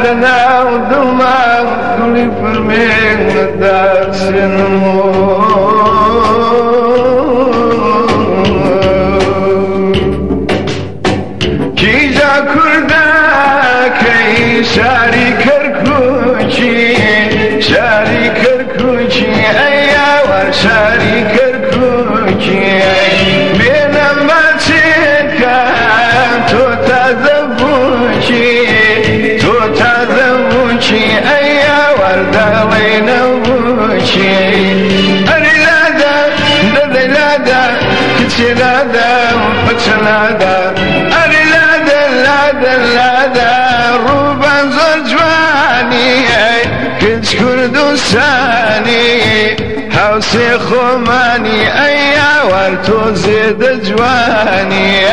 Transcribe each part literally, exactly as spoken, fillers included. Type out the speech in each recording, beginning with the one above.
لنا ودماغ كل فرمين دار سنمو كي جا كردا كي شاري كركوشي شاري كركوشي ايا ور شاري كركوشي بينا ما تشكا تو تذبوشي تو تذبوشي ايا ور دالينا وشي اري لادا ددي لادا كتشي لادا وفتش لادا اري لادا لادا لادا روبان زرجواني كنت كردستاني هاوسي خماني ايا ورتو زيد جواني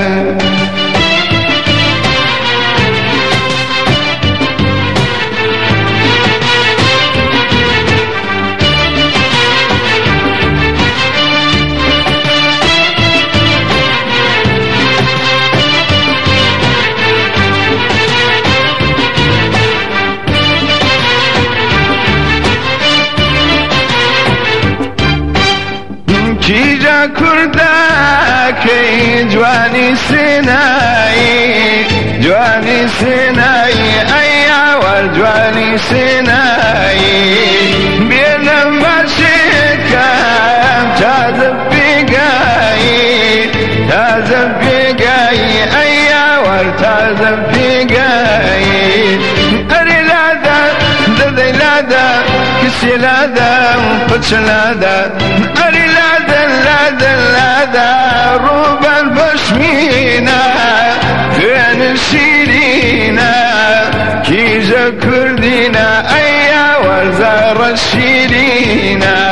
كي جا كردا كي جواني سيناي جواني سيناي ايا والجواني سيناي بينا ماشيكا تازب بيقاي تازب بيقاي ايا والتازب بيقاي اري لادا ددي لادا كسي لادا وفتش لادا اري لادا لادا لادا روبا البشمينا فين الشيرينا كيجا كردينا ايا وزار الشيرينا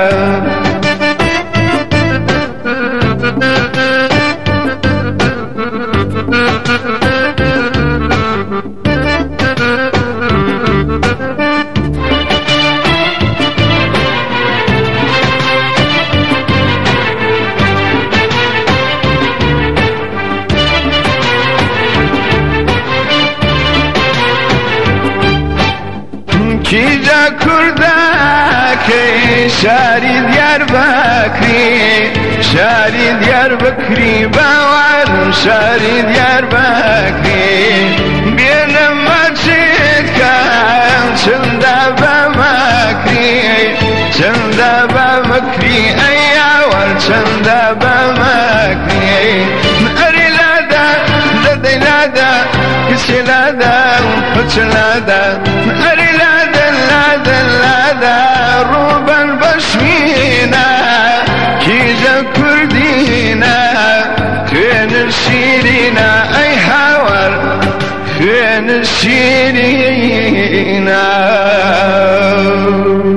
كي جا كردا كي شاري ديار بكري شاري ديار بكري باوار شاري ديار بكري بينا ما تشكا شندا بمكري شندا بمكري ايا ور شندا بمكري اري لادا ددي لادا كسي لادا وفتش لادا اري لادا لادا لادا روبا البشمينا كيجا كردينا فين الشيرينا اي حوار فين الشيرينا